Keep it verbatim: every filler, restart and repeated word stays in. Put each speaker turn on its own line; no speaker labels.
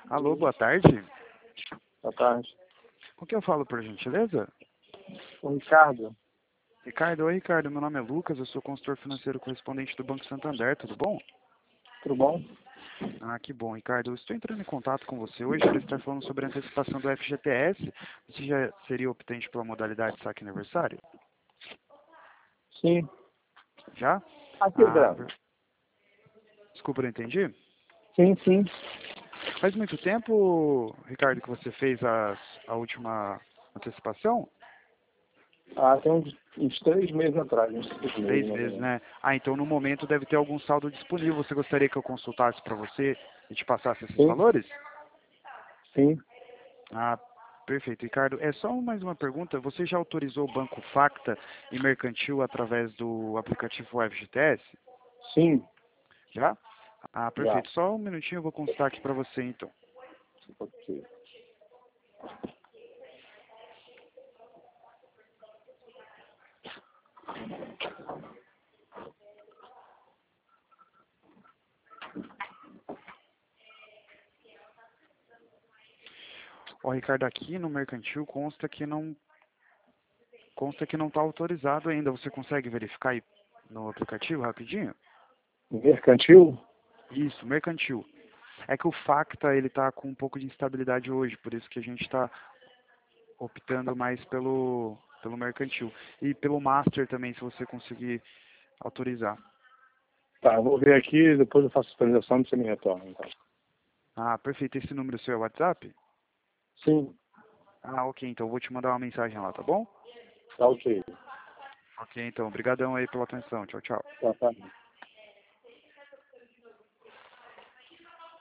Alô, boa tarde.
Boa tarde.
Com quem eu falo, por gentileza?
O Ricardo.
Ricardo, oi Ricardo, meu nome é Lucas, eu sou consultor financeiro correspondente do Banco Santander, tudo bom?
Tudo bom?
Ah, que bom, Ricardo. Eu estou entrando em contato com você hoje para estar falando sobre a antecipação do F G T S. Você já seria optante pela modalidade saque aniversário?
Sim.
Já?
Aqui,
Ah,
Bravo.
per- desculpa, não entendi.
Sim, sim.
Faz muito tempo, Ricardo, que você fez a, a última antecipação?
Ah, tem uns, uns três meses atrás, uns três
Três
meses, mais ou
meses,
menos.
né? Ah, então no momento deve ter algum saldo disponível. Você gostaria que eu consultasse para você e te passasse esses
Sim,
valores?
sim,
Ah, perfeito. Ricardo, é só mais uma pergunta. Você já autorizou o Banco Facta e Mercantil através do aplicativo F G T S?
sim.
Já? Ah,
Já.
perfeito. Só um minutinho eu vou consultar aqui para você, então.
Ok.
Ó, Ricardo, aqui no Mercantil consta que não consta que não está autorizado ainda. Você consegue verificar aí no aplicativo rapidinho?
Mercantil?
Isso, Mercantil. É que o Facta ele está com um pouco de instabilidade hoje, por isso que a gente está optando mais pelo pelo Mercantil e pelo Master também, se você conseguir autorizar.
Tá, eu vou ver aqui, depois eu faço a atualização e você me retorna, então.
Ah, perfeito. Esse número seu é o WhatsApp?
Sim,
Ah, ok. Então eu vou te mandar uma mensagem lá, tá bom?
tá ok.
Ok, então. Obrigadão aí pela atenção. Tchau, tchau.
Tá, tá.